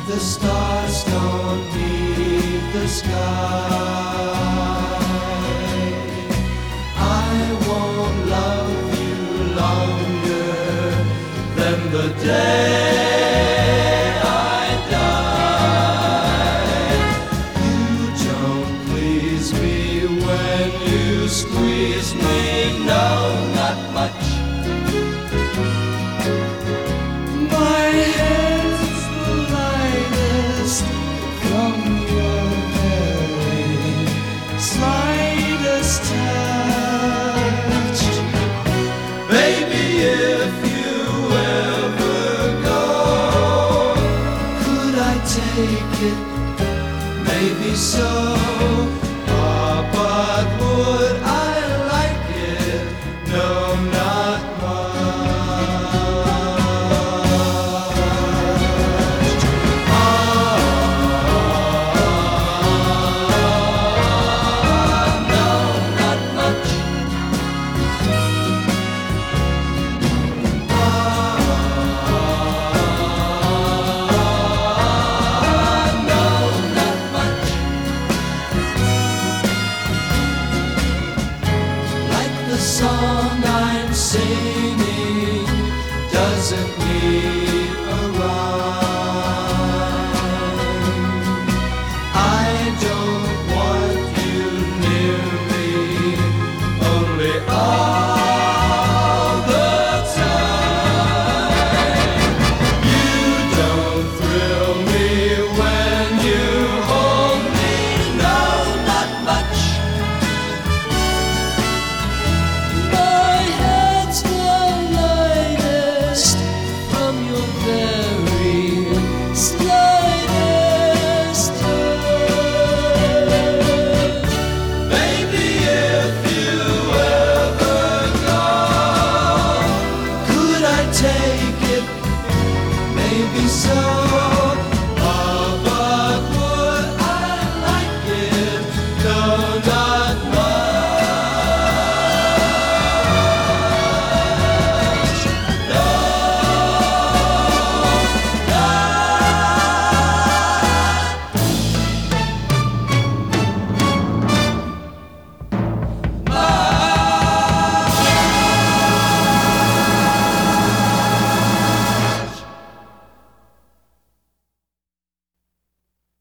The stars don't need the sky. I won't love you longer than the day I die. You don't please me when you squeeze me, no, not much. My head's the lightest from your very slightest touch. Baby, if you ever go, could I take it? Maybe so. But would I like it? No, not much. No, not much. No, not much. Like the song I'm singing doesn't need a rhyme. I don't want you near me, only I